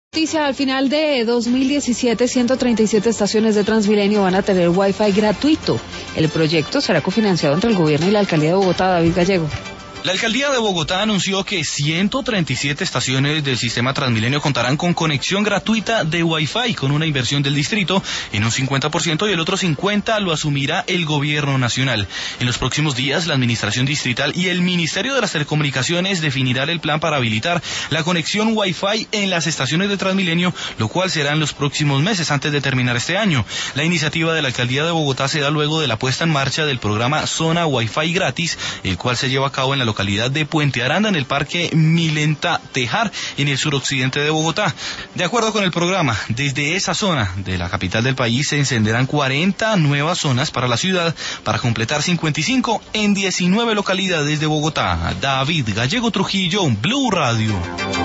Noticia, al final de 2017, 137 estaciones de Transmilenio van a tener Wi-Fi gratuito. El proyecto será cofinanciado entre el gobierno y la alcaldía de Bogotá. David Gallego. La alcaldía de Bogotá anunció que 137 estaciones del sistema Transmilenio contarán con conexión gratuita de Wi-Fi, con una inversión del distrito en un 50% y el otro 50% lo asumirá el gobierno nacional. En los próximos días, la administración distrital y el Ministerio de las Telecomunicaciones definirán el plan para habilitar la conexión Wi-Fi en las estaciones de Transmilenio, lo cual será en los próximos meses antes de terminar este año. La iniciativa de la alcaldía de Bogotá se da luego de la puesta en marcha del programa Zona Wi-Fi Gratis, el cual se lleva a cabo en la localidad de Puente Aranda, en el Parque Milenta Tejar, en el suroccidente de Bogotá. De acuerdo con el programa, desde esa zona de la capital del país se encenderán 40 nuevas zonas para la ciudad, para completar 55 en 19 localidades de Bogotá. David Gallego Trujillo, Blue Radio.